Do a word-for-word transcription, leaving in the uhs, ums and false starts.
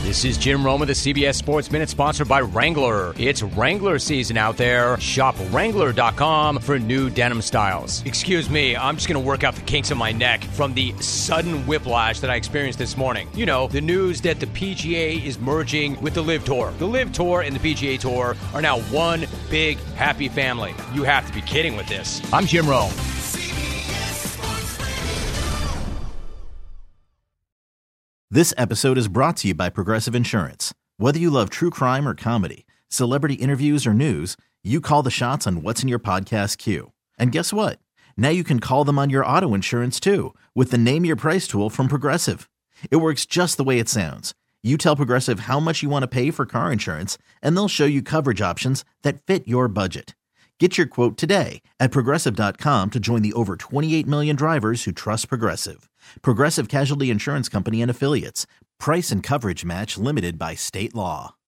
This is Jim Roma, the C B S Sports Minute, sponsored by Wrangler. It's Wrangler season out there. Shop Wrangler dot com for new denim styles. Excuse me, I'm just going to work out the kinks in my neck from the sudden whiplash that I experienced this morning. You know, the news that the P G A is merging with the LIV Tour. The LIV Tour and the P G A Tour are now one big happy family. You have to be kidding with this. I'm Jim Rome. This episode is brought to you by Progressive Insurance. Whether you love true crime or comedy, celebrity interviews or news, you call the shots on what's in your podcast queue. And guess what? Now you can call them on your auto insurance too with the Name Your Price tool from Progressive. It works just the way it sounds. You tell Progressive how much you want to pay for car insurance, and they'll show you coverage options that fit your budget. Get your quote today at Progressive dot com to join the over twenty-eight million drivers who trust Progressive. Progressive Casualty Insurance Company and Affiliates. Price and coverage match limited by state law.